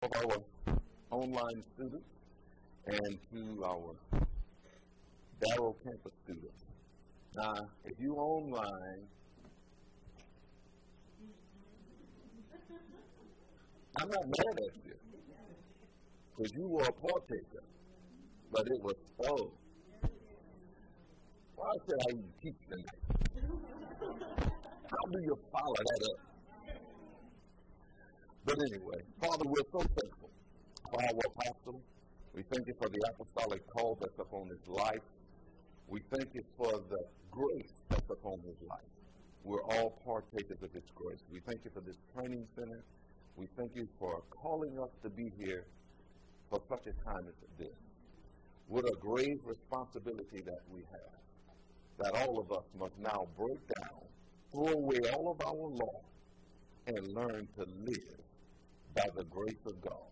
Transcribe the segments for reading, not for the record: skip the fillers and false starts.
of our online students and to our Darrow campus students. Now, if you online, I'm not mad at you, because you were a partaker, but it was so. Why should I even teach tonight? How do you follow that up? But anyway, Father, we're so thankful for our apostle. We thank you for the apostolic call that's upon his life. We thank you for the grace that's upon his life. We're all partakers of his grace. We thank you for this training center. We thank you for calling us to be here for such a time as this. What a grave responsibility that we have, that all of us must now break down, throw away all of our law, and learn to live by the grace of God.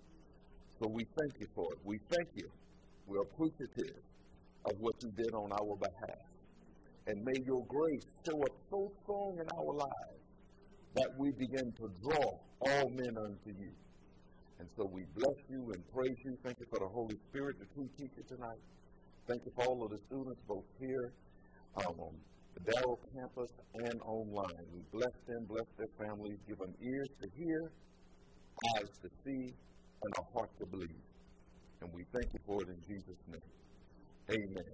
So we thank you for it. We thank you. We're appreciative of what you did on our behalf. And may your grace show up so strong in our lives that we begin to draw all men unto you. And so we bless you and praise you. Thank you for the Holy Spirit, the true teacher tonight. Thank you for all of the students, both here on the Darrow campus and online. We bless them, bless their families, give them ears to hear, eyes to see, and a heart to believe. And we thank you for it in Jesus' name. Amen.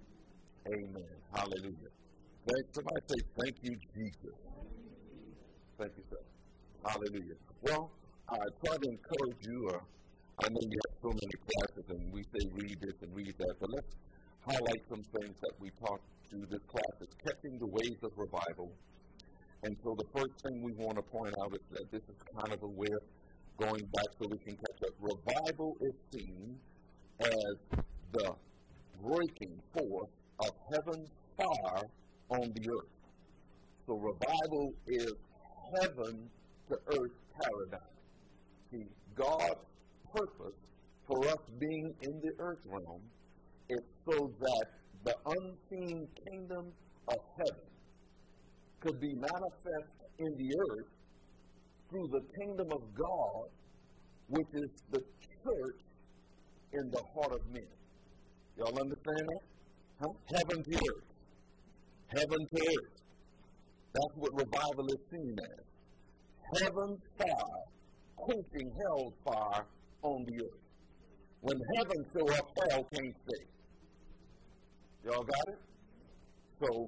Amen. Hallelujah. Somebody say, thank you, Jesus. Thank you, sir. Hallelujah. Well, I try to encourage you. I know you have so many classes, and we say read this and read that, but let's highlight some things that we taught through this class. It's catching the waves of revival. And so the first thing we want to point out is that this is kind of a way of going back so we can catch up. Revival is seen as the breaking forth of heaven's fire on the earth. So revival is heaven to earth paradigm. See, God's purpose for us being in the earth realm is so that the unseen kingdom of heaven could be manifest in the earth through the kingdom of God, which is the church in the heart of men. Y'all understand that? Huh? Heaven to earth. Heaven to earth. That's what revival is seen as. Heaven's fire quenching hell's fire on the earth. When heaven show up, hell can't stay. Y'all got it? So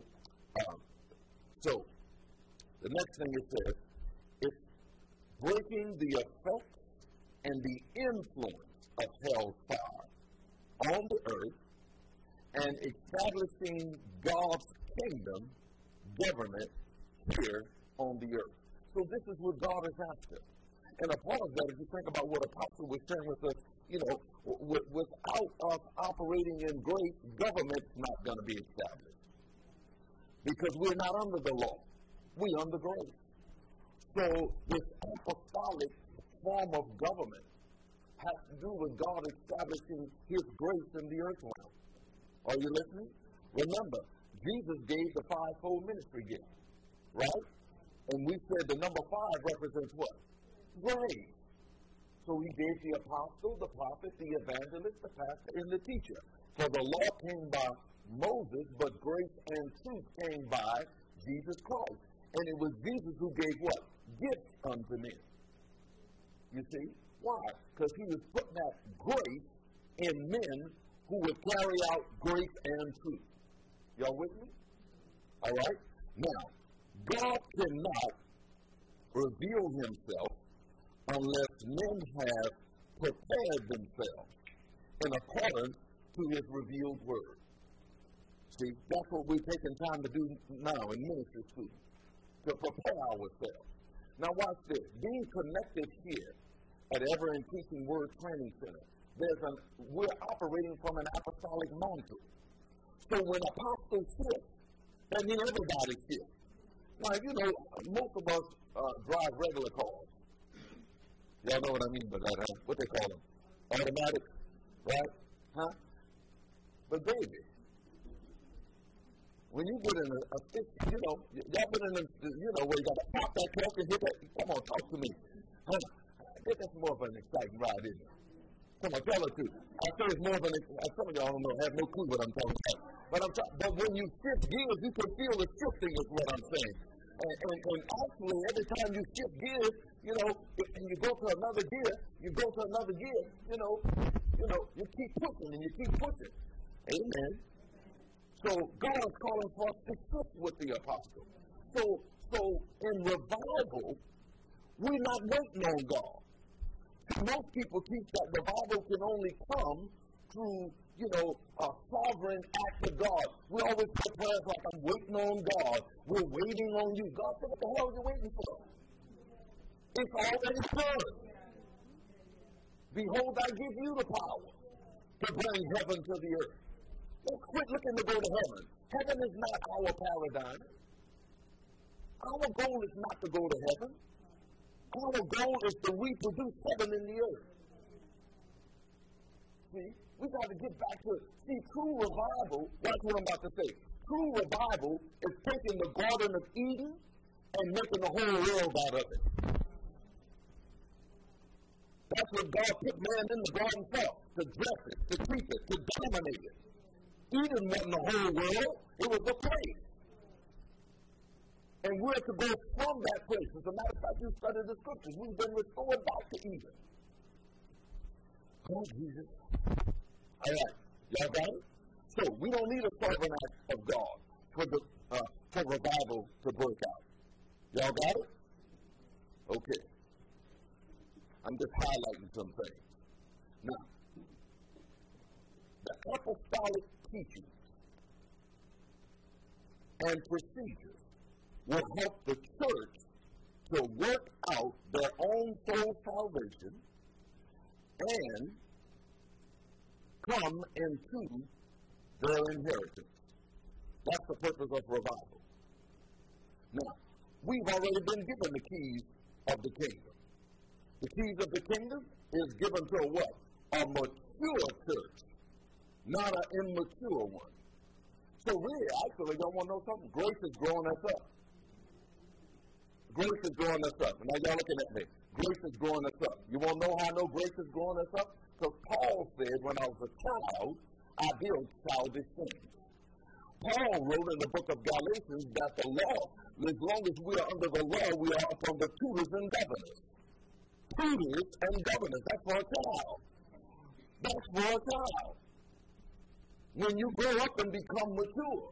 the next thing it says, it's breaking the effects and the influence of hell's fire on the earth and establishing God's kingdom government here on the earth. So this is what God is after. And a part of that, if you think about what Apostle was sharing with us, without us operating in grace, government's not going to be established. Because we're not under the law. We're under grace. So this apostolic form of government has to do with God establishing his grace in the earth realm. Are you listening? Remember, Jesus gave the fivefold ministry gift, right? And we said the number 5 represents what? Grace. So he gave the apostle, the prophet, the evangelist, the pastor, and the teacher. For the law came by Moses, but grace and truth came by Jesus Christ. And it was Jesus who gave what? Gifts unto men. You see? Why? Because he was putting that grace in men who would carry out grace and truth. Y'all with me? All right? Now, God cannot reveal himself unless men have prepared themselves in accordance to his revealed word. See, that's what we're taking time to do now in ministry school, to prepare ourselves. Now watch this. Being connected here at Ever Increasing Word Training Center, we're operating from an apostolic mantle. So when apostles shift, that means everybody shifts. Now, most of us drive regular cars. Y'all know what I mean by that, huh? What they call them? Automatic, right? Huh? But baby, when you get in y'all been in where you got to pop that clutch and hit that. Come on, talk to me. Huh? It's more of an exciting ride, isn't it? Come on, tell it to. I say it's more of an exciting. Some of y'all don't know, have no clue what I'm talking about. But when you shift gears, you can feel the shifting is what I'm saying. And actually, every time you shift gears, and you go to another gear, you keep pushing and you keep pushing. Amen. So God is calling for us to shift with the apostle. So in revival, we're not waiting on God. Most people teach that revival can only come through, a sovereign act of God. We always say prayers like, I'm waiting on God. We're waiting on you. God said, what the hell are you waiting for? It's already done. Behold, I give you the power to bring heaven to the earth. Don't quit looking to go to heaven. Heaven is not our paradigm. Our goal is not to go to heaven. Our goal is to reproduce heaven in the earth. See, we got to get back to, true revival, that's what I'm about to say. True revival is taking the Garden of Eden and making the whole world out of it. That's what God put man in the garden for, to dress it, to keep it, to dominate it. Eden wasn't the whole world, it was a place. And we're to go from that place. As a matter of fact, you study the scriptures. We've been restored back to Eden. Oh, Jesus. All right. Y'all got it? So, we don't need a sovereign act of God for revival to break out. Y'all got it? Okay. I'm just highlighting some things. Now, the apostolic teachings and procedures will help the church to work out their own soul salvation and come into their inheritance. That's the purpose of revival. Now, we've already been given the keys of the kingdom. The keys of the kingdom is given to a what? A mature church, not an immature one. So really, actually, y'all want to know something? Grace is growing us up. Grace is growing us up. Now y'all looking at me. Grace is growing us up. You want to know how I know grace is growing us up? Because Paul said, when I was a child, I built childish things. Paul wrote in the book of Galatians that the law, as long as we are under the law, we are upon the tutors and governors. Tutors and governors. That's for a child. That's for a child. When you grow up and become mature,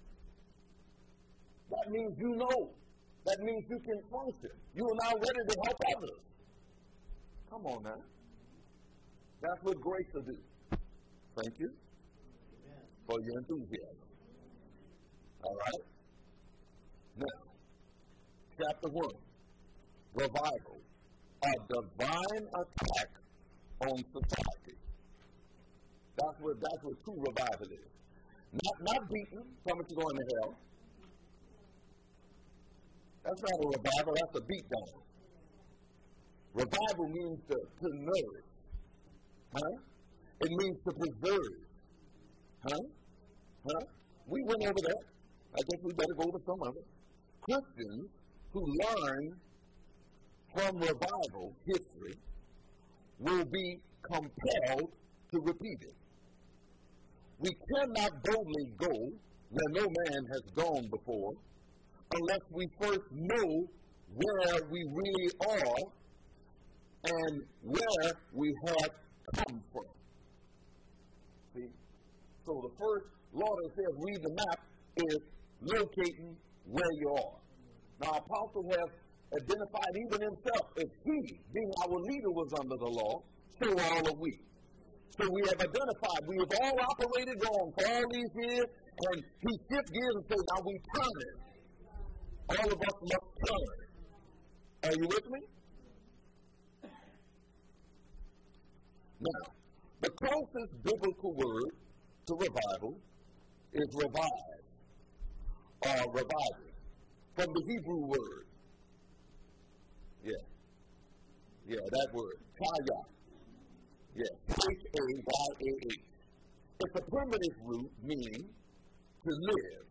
that means you know. That means you can function. You are now ready to help others. Come on now. That's what grace will do. Thank you for your enthusiasm. All right? Now, chapter 1, revival, a divine attack on society. That's what true revival is. Not beating, coming to going to hell. That's not a revival, that's a beatdown. Revival means to nourish. Huh? It means to preserve. Huh? We went over that. I guess we better go over some of it. Christians who learn from revival history will be compelled to repeat it. We cannot boldly go where no man has gone before unless we first know where we really are and where we have come from. See? So the first law that says read the map is locating where you are. Now, Apostle has identified even himself as he, being our leader, was under the law, so all are we. So we have identified, we have all operated wrong for all these years, and he shifts gears and says, now we turn it. All of us must turn. Are you with me? Now, the closest biblical word to revival is revive, or reviving, from the Hebrew word. Yeah, that word, kaya. Yeah, H-A-Y-A-H. It's a primitive root meaning to live.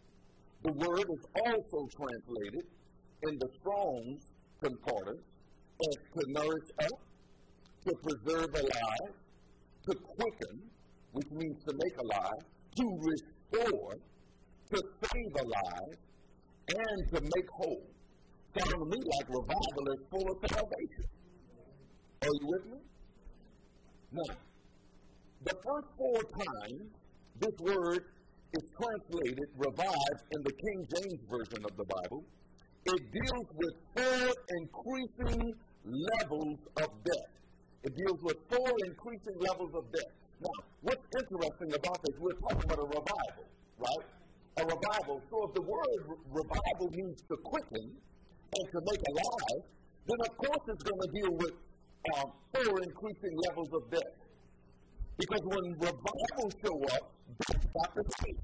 The word is also translated in the Strong's Concordance as to nourish up, to preserve alive, to quicken, which means to make alive, to restore, to save alive, and to make whole. Sounds to me like revival is full of salvation. Are you with me? Now, the first 4 times this word is translated, revived, in the King James Version of the Bible, it deals with 4 increasing levels of death. It deals with 4 increasing levels of death. Now, what's interesting about this, we're talking about a revival, right? A revival. So if the word revival means to quicken and to make alive, then of course it's going to deal with 4 increasing levels of death. Because when revivals show up, death got to change.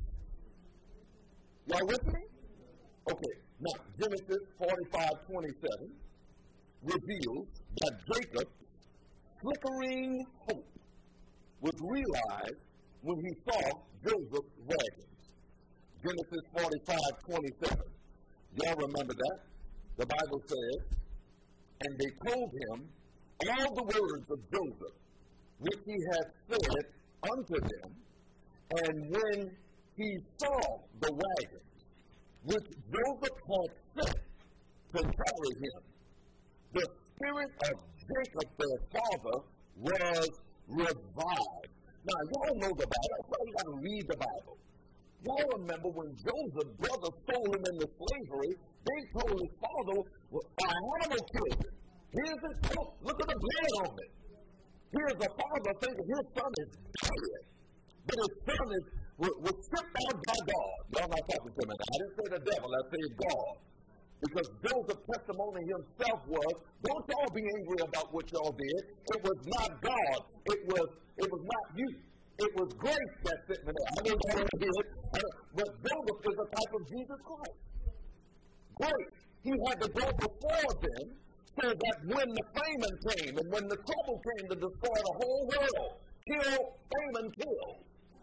Y'all with me? Okay, now Genesis 45:27 reveals that Jacob's flickering hope was realized when he saw Joseph's wagons. Genesis 45:27. Y'all remember that? The Bible says, and they told him all the words of Joseph, which he had said unto them, and when he saw the wagons, which Joseph had sent to carry him, the spirit of Jacob their father was revived. Now, y'all know the Bible. That's why you got to read the Bible. Y'all remember when Joseph's brothers sold him into slavery, they told his father, well, I animal killed him. Here's his coat. Look at the blood on it. Here's the father thinking his son is dead. But his son was stripped out by God. Y'all not talking to me now. I didn't say the devil, I said God. Because Joseph's testimony himself was, don't y'all be angry about what y'all did. It was not God. It was not you. It was grace that's sitting there. I don't know what it did. But Joseph is a type of Jesus Christ. Grace. He had to go before them so that when the famine came and when the trouble came to destroy the whole world, famine killed.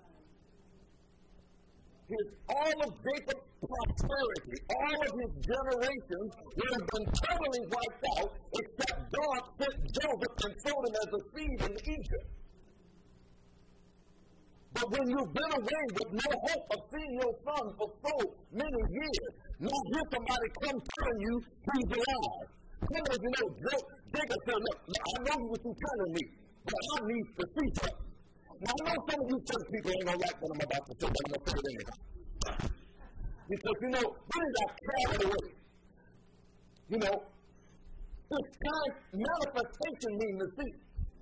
All of Jacob's prosperity, all of his generations would have been totally wiped out except God sent Joseph and sowed him as a seed in Egypt. But when you've been away with no hope of seeing your son for so many years, now hear somebody come telling you he's alive. Some of you know, Jacob said, look, I know what you're telling me, but I need to see something. Now, I know some of you church people ain't going to like what I'm about to say, but I'm going to say it anyhow. Because, you know, we got carried away. You know, this kind of manifestation means to see.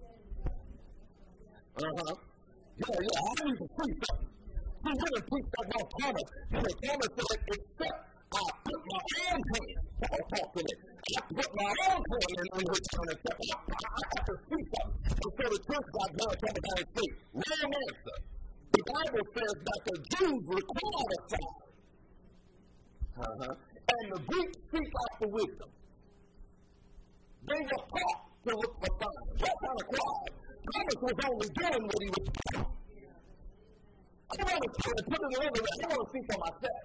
Yeah, I need to see something. He didn't preach that about Thomas. Thomas said, except I put my own hand. Paul talked to me. I put my own hand in return and said, I have to see something. And so the church got done coming down and say, wrong answer. The Bible says that the Jews require a sign. And the Greeks seek after wisdom. They were taught to look for signs. What kind of crowd? Thomas was only doing what he was doing. I don't want to put it in the other way. I want to see for myself.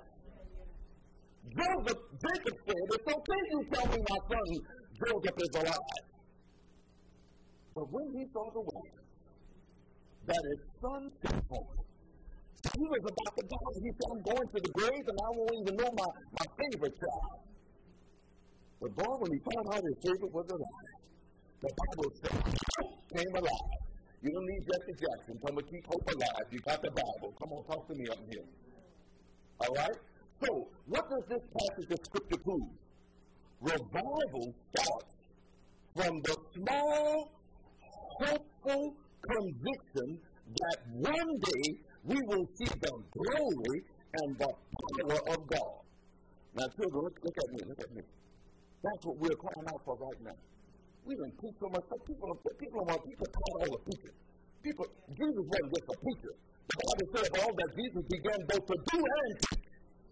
Jacob said, it's okay you tell me my son Joseph is alive. But when he saw the way that his son took home, he was about to die. He said, I'm going to the grave and I won't even know my favorite child. But boy, when he found out his favorite was alive, the Bible said, hope came alive. You don't need Jesse Jackson. Come and keep hope alive. You got the Bible. Come on, talk to me up here. All right? So, what does this passage of Scripture prove? Revival starts from the small, hopeful conviction that one day we will see the glory and the power of God. Now, children, look at me. That's what we're crying out for right now. We didn't preach so much. People taught all the preachers. Jesus wasn't just a preacher. The Bible says all that Jesus began both to do and teach.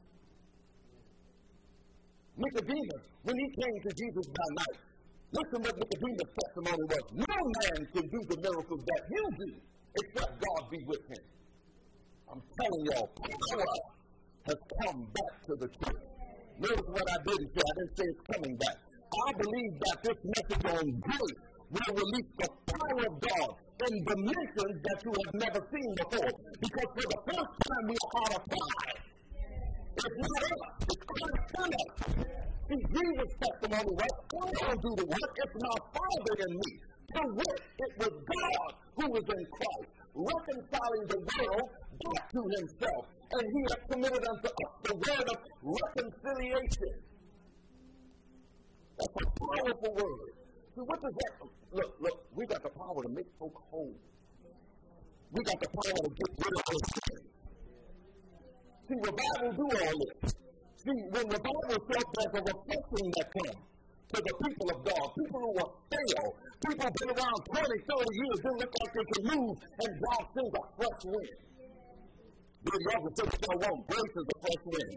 Nicodemus, when he came to Jesus by night, listen what Nicodemus' testimony was. No man can do the miracles that you do except God be with him. I'm telling y'all, power has come back to the church. Notice what I did here. I didn't say it's coming back. I believe that this message on grace will release the power of God in dimensions that you have never seen before. Because for the first time we are out of pride. It's not us, it's Christ in us. See, Jesus' testimony was, I don't do the work, it's my Father in me. To which it was God who was in Christ, reconciling the world back to himself. And he has committed unto us the word of reconciliation. That's a powerful word. See, what does that look, we got the power to make folk whole. We got the power to get rid of our sin. See, revival do all this. See, when revival starts, there's a reflection that comes to the people of God, people who are stale, people who have been around 20, 30 years, didn't look like they could move, and God sends a fresh wind. But y'all can say what y'all want, grace is a fresh wind.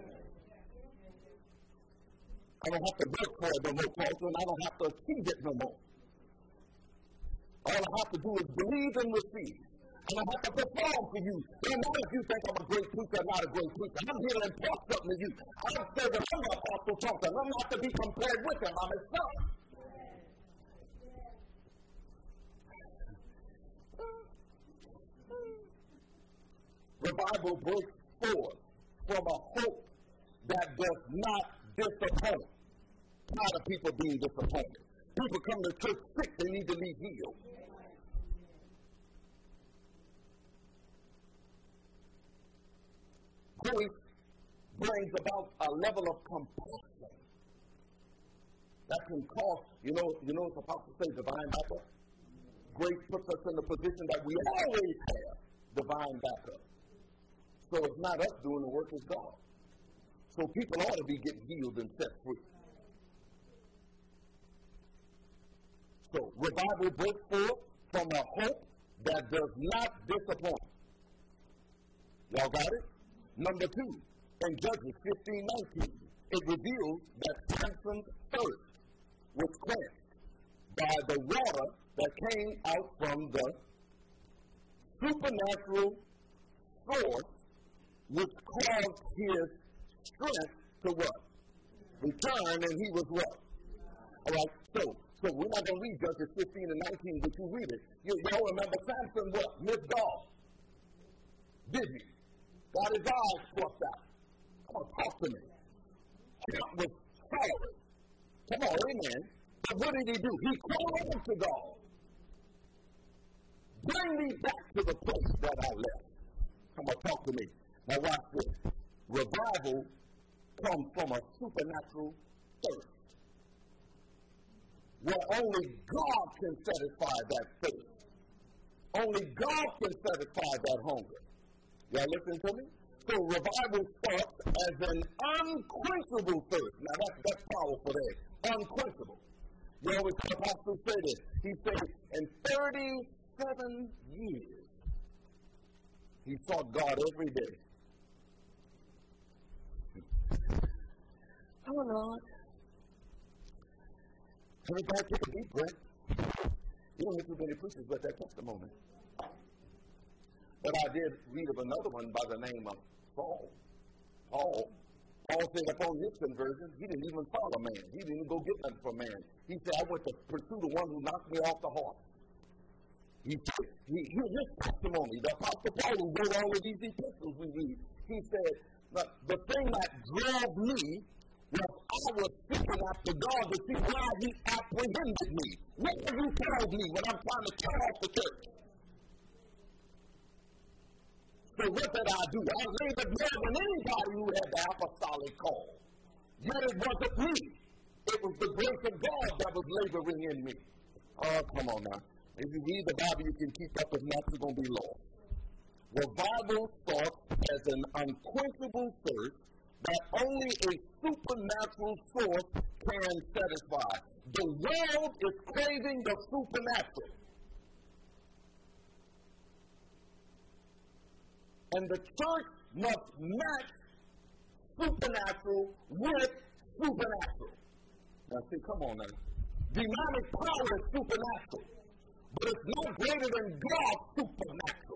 I don't have to work for it no more, Pastor, and I don't have to achieve it no more. All I have to do is believe and receive. And I have to perform for you. No matter if you think I'm a great preacher or not a great preacher. I'm here to impart something to you. I'm saying that I'm not Apostle Thompson. I'm not to be compared with him. I'm his son. Revival breaks forth from a hope that does not disappoint. Tired of people being disappointed. People come to church sick, they need to leave healed. Grace brings about a level of compassion that can cause, you know it's supposed to say divine backup. Grace puts us in the position that we always have divine backup. So it's not us doing the work, it's God. So people ought to be getting healed and set free. So revival breaks forth from a hope that does not disappoint. Y'all got it? Number 2, in Judges 15:19, it reveals that Samson's thirst was quenched by the water that came out from the supernatural source, which caused his strength to what? Return, and he was what? All right, so we're not going to read Judges 15 and 19, but you read it. Y'all remember Samson what? Missed God. Did he? Got his eyes plucked out. Come on, talk to me. That was sorry. Come on, amen. But what did he do? He called on to God. Bring me back to the place that I left. Come on, talk to me. Now watch this. Revival comes from a supernatural thirst, where only God can satisfy that thirst. Only God can satisfy that hunger. Y'all listen to me? So revival starts as an unquenchable thirst. Now that's powerful there. Unquenchable. You always hear the Apostle say this. He said, in 37 years, he sought God every day. Oh, Lord. Everybody take a deep breath. You don't hear too many preachers but that testimony. But I did read of another one by the name of Saul. Paul said upon his conversion, he didn't even follow man. He didn't even go get nothing from man. He said, I went to pursue the one who knocked me off the horse. His testimony, the Apostle Paul who wrote all of these epistles we read, he said, the thing that drove me was I was seeking after God to see why he apprehended me. What have you told me when I'm trying to cut off the church? So what did I do? I labored more than anybody who had the apostolic call. Yet it wasn't me. It was the grace of God that was laboring in me. Oh, come on now. If you read the Bible, you can keep up. If not, you're going to be lost. Revival starts as an unquenchable thirst that only a supernatural source can satisfy. The world is craving the supernatural. And the church must match supernatural with supernatural. Now see, come on now. Demonic power is supernatural, but it's no greater than God's supernatural.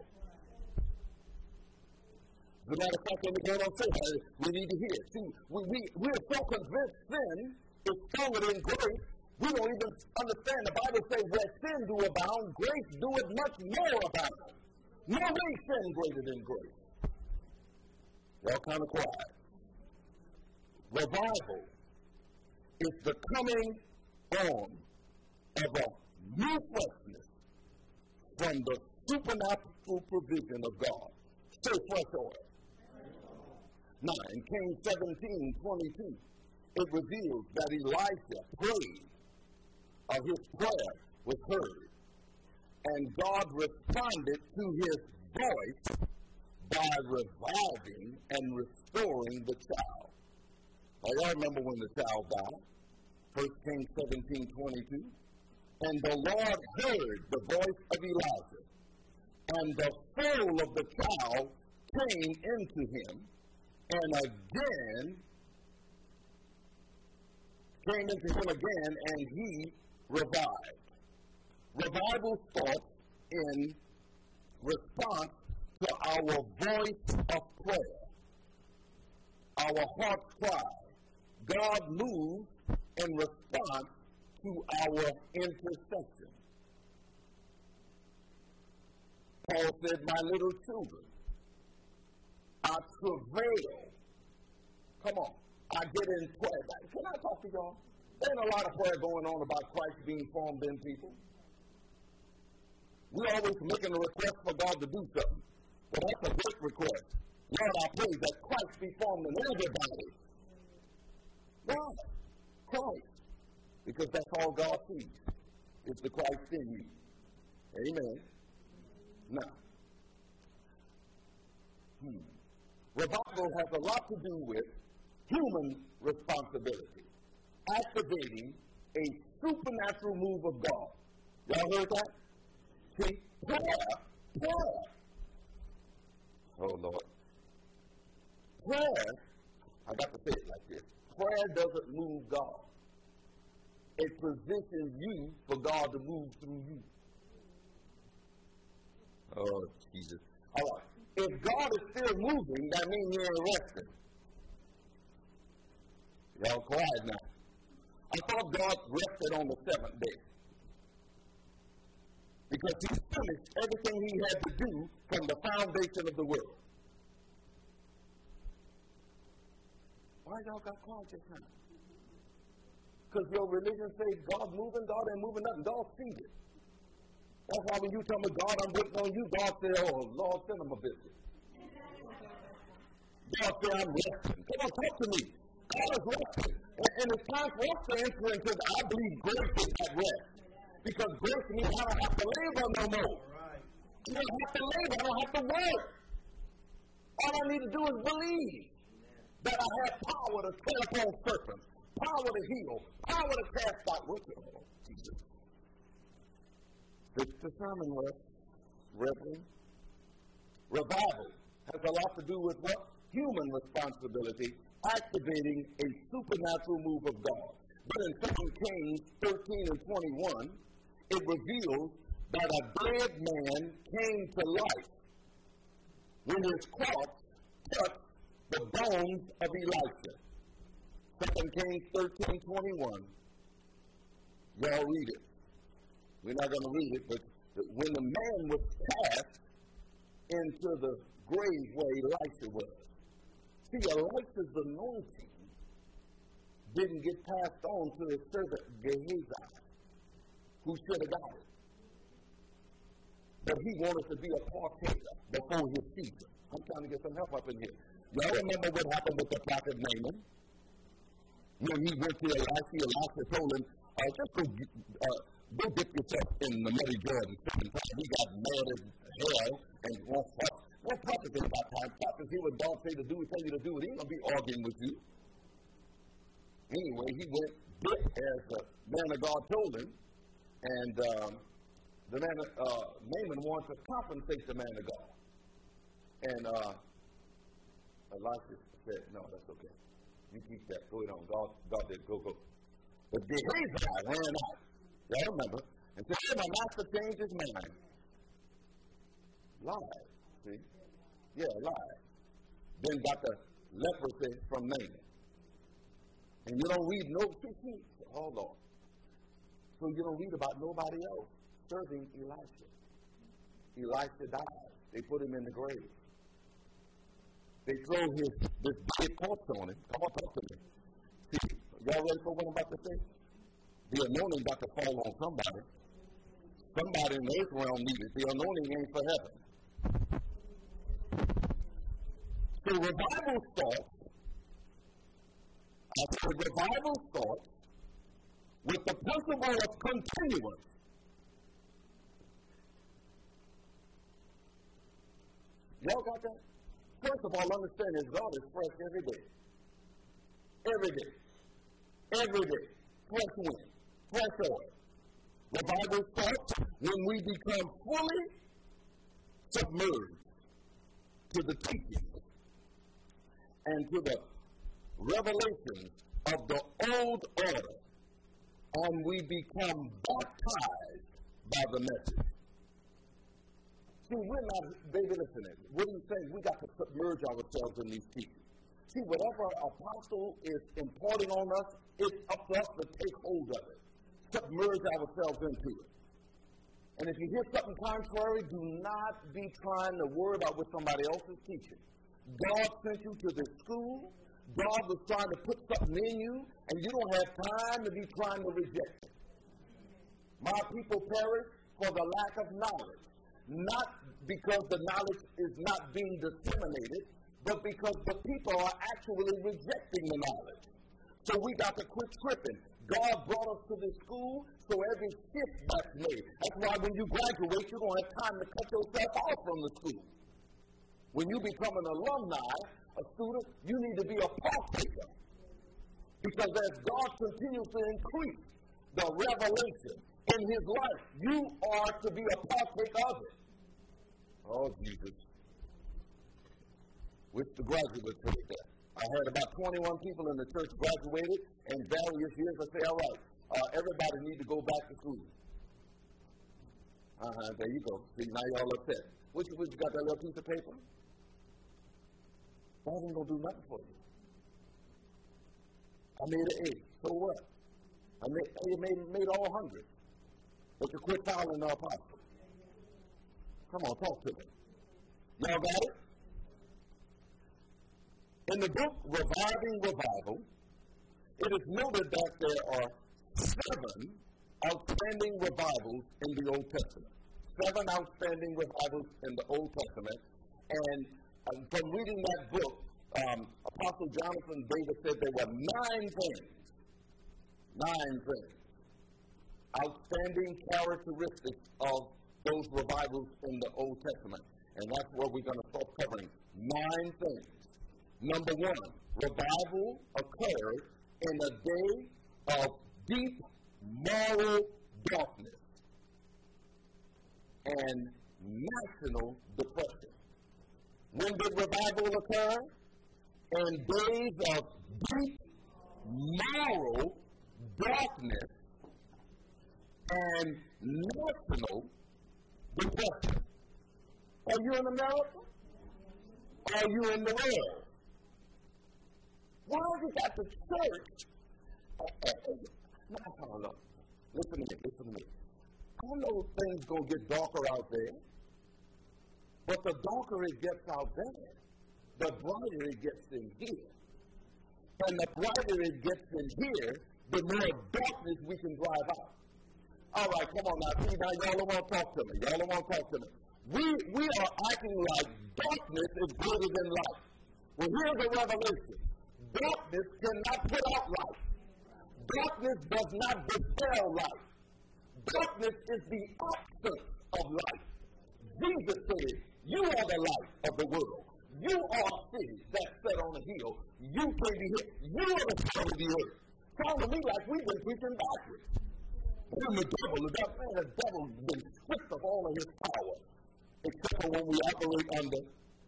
As a matter of fact, when we go on say, we need to hear. See, we're so convinced sin is stronger than grace, we don't even understand. The Bible says where sin do abound, grace doeth much more abound. No way sin greater than grace. Y'all kind of quiet. Revival is the coming on of a new freshness from the supernatural provision of God. Say fresh oil. Now, in Kings 17:22, it reveals that Elisha prayed, or his prayer was heard, and God responded to his voice by reviving and restoring the child. Now, y'all remember when the child died? 1 Kings 17:22. And the Lord heard the voice of Elijah, and the soul of the child came into him, and he revived. Revival starts in response to our voice of prayer, our heart's cry. God moves in response to our intercession. Paul said, my little children, I travail. Come on. I get in prayer. Can I talk to y'all? There ain't a lot of prayer going on about Christ being formed in people. We're always making a request for God to do something. But that's a great request. Lord, I pray that Christ be formed in everybody. Why? Christ. Because that's all God sees. It's the Christ in you. Amen. Now, revival has a lot to do with human responsibility, activating a supernatural move of God. Y'all heard that? See, prayer. Oh, Lord. Prayer, I got to say it like this. Prayer doesn't move God. It positions you for God to move through you. Oh, Jesus. All right. If God is still moving, that means you're arrested. Y'all quiet now. I thought God rested on the seventh day. Because he finished everything he had to do from the foundation of the world. Why y'all got quiet just now? Because your religion says God moving, God ain't moving nothing. God seated. That's why when you tell me, God, I'm waiting on you, God says, oh, Lord, send him a visit. God said, I'm resting. Come on, talk to me. God is resting. And it's time for us to enter into, I believe, grace is that rest. Because grace means I don't have to labor no more. I don't have to labor. I don't have to work. All I need to do is believe that I have power to tread upon serpents, power to heal, power to cast out wickedness. Jesus. The sermon was, Reverend. Revival has a lot to do with what? Human responsibility, activating a supernatural move of God. But in 2 Kings 13 and 21, it reveals that a dead man came to life when his corpse touched the bones of Elisha. 2 Kings 13:21. Y'all read it. We're not going to read it, but when the man was cast into the grave where Elisha was. See, Elisha's anointing didn't get passed on to his servant Gehazi, who should have got it. But he wanted to be a partaker before his season. I'm trying to get some help up in here. Y'all remember what happened with the prophet Naaman? When he went to Elisha told him, just go dip yourself in the muddy Jordan 7 times. He got mad as hell and won't fuss. What prophet is about time? Prophets hear what God say to do, he tell you to do it. He ain't going to be arguing with you. Anyway, he went dip as the man of God told him, and the man Naaman wanted to compensate the man of God. And Elisha said, no, that's okay. You keep that. Go on. God did. Go. But Gehazi ran out. Y'all remember? And said, hey, my master changed his mind. Lied. See? Yeah, lied. Then got the leprosy from Naaman. And you don't read hold on. So you don't read about nobody else serving Elisha. Elisha died. They put him in the grave. They throw this big corpse on him. Come on, talk to me. See, y'all ready for what I'm about to say? The anointing about to fall on somebody. Somebody in the earth realm needs it. The anointing ain't for heaven. So revival starts. Revival starts with the principle of continuance. Y'all got that? First of all, understand that God is fresh every day. Every day. Every day. Fresh wind. Fresh oil. Revival starts when we become fully submerged to the teachings and to the revelations of the old order, and we become baptized by the message. See, we're not, baby, listen, what are you saying? We got to submerge ourselves in these teachings. See, whatever apostle is imparting on us, it's up to us to take hold of it. Submerge ourselves into it. And if you hear something contrary, do not be trying to worry about what somebody else is teaching. God sent you to this school. God was trying to put something in you, and you don't have time to be trying to reject it. My people perish for the lack of knowledge. Not because the knowledge is not being disseminated, but because the people are actually rejecting the knowledge. So we got to quit tripping. God brought us to this school, so every shift that's made. That's why when you graduate, you don't have time to cut yourself off from the school. When you become an alumni, a student, you need to be a partaker. Because as God continues to increase the revelation in his life, you are to be a partaker of it. Oh, Jesus. Which the graduate take that. I had about 21 people in the church graduated, and various years I say, all right, everybody need to go back to school. There you go. See, now y'all upset. What you got that little piece of paper? That ain't going to do nothing for you. I made an A. So what? I made all hundreds. But you quit following the apostle. Come on, talk to me. Y'all got it? In the book Reviving Revival, it is noted that there are 7 outstanding revivals in the Old Testament. 7 outstanding revivals in the Old Testament. And from reading that book, Apostle Jonathan David said there were 9 things. 9 things. Outstanding characteristics of those revivals in the Old Testament. And that's what we're going to start covering. 9 things. Number 1, revival occurred in a day of deep moral darkness and national depression. When did revival occur? In days of deep moral darkness and national depression. Are you in America? Are you in the world? Why have you got the church? I don't know. Listen to me. I know things going to get darker out there, but the darker it gets out there, the brighter it gets in here. And the brighter it gets in here, the more darkness we can drive out. All right, come on now. See, now y'all don't want to talk to me. We are acting like darkness is greater than light. Well, here's a revelation. Darkness cannot put out light. Darkness does not dispel light. Darkness is the absence of light. Jesus said, you are the light of the world. You are a city that's set on a hill. You can be hit. You are the salt of the earth. Sound to me like we've been preaching backwards. The devil's been stripped of all of his power. Except for when we operate under.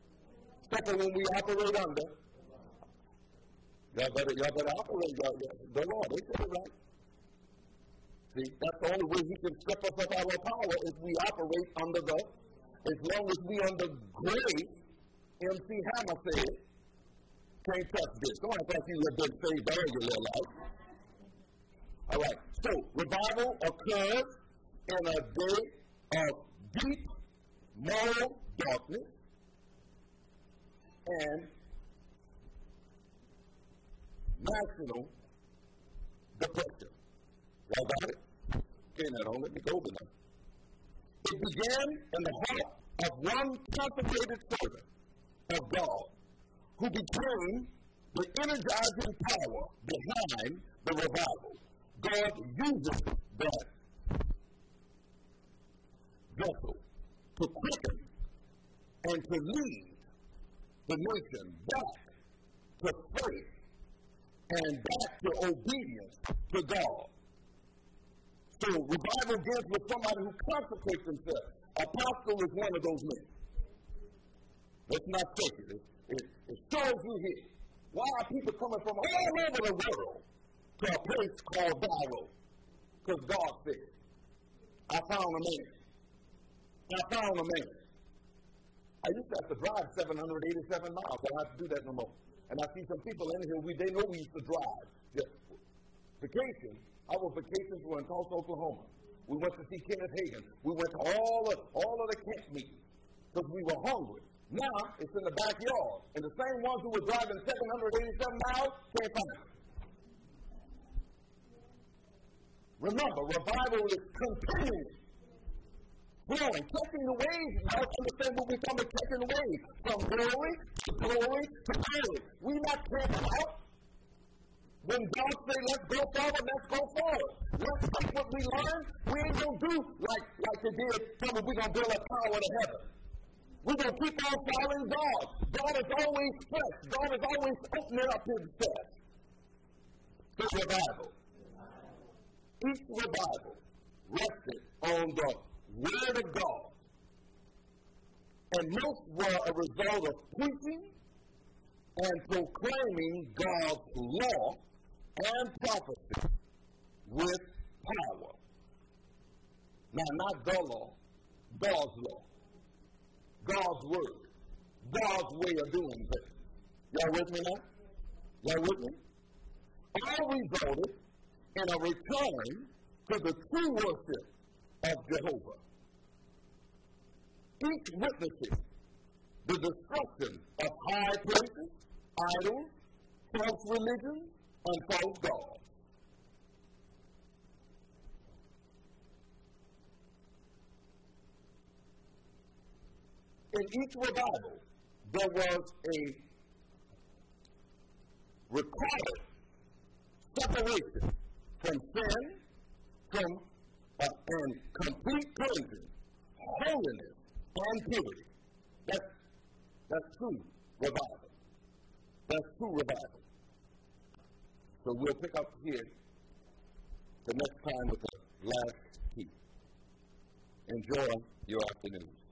Y'all better operate the law. They said it right. See, that's the only way he can strip us of our power is we operate under as long as we under grace, MC Hammer said, Can't touch this. Don't act like you've been saved all your little life. All right. So, revival occurs in a day of deep moral darkness and national depression. Y'all got it? Okay, now don't let me go over now. It began in the heart of one consecrated servant of God who became the energizing power behind the revival. God uses that vessel to quicken and to lead the nation back to faith and back to obedience to God. So revival begins with somebody who consecrates himself. Apostle is one of those men. Let's not take it. It shows you here. Why are people coming from all over the world to a place called Dairo? Because God said, I found a man. I found a man. I used to have to drive 787 miles. I don't have to do that no more. And I see some people in here, they know we used to drive. Vacation, our vacations were in Tulsa, Oklahoma. We went to see Kenneth Hagin. We went to all of the camp meetings because we were hungry. Now, it's in the backyard. And the same ones who were driving 787 miles can't find it. Remember, revival is continuing. Flowing, catching the waves. You have to understand what we're coming, catching the waves. From glory to glory to glory. We're not camping out. When God says, let's go forward, let's go forward. Let's take what we learned. We ain't going to do like they did. Tell me we're going to build a tower to heaven. We're going to keep on following God. God is always fresh. God is always opening up his chest. So revival. Each revival rested on the Word of God. And most were a result of preaching and proclaiming God's law and prophecy with power. Now, not the law, God's law. God's word. God's way of doing things. Y'all with me now? Y'all with me? All resulted in a return to the true worship of Jehovah. Each witnesses the destruction of high places, idols, false religions, and false gods. In each revival, there was a required separation from sin, and complete cleansing, holiness, and purity. That's true revival. That's true revival. So we'll pick up here the next time with the last key. Enjoy your afternoon.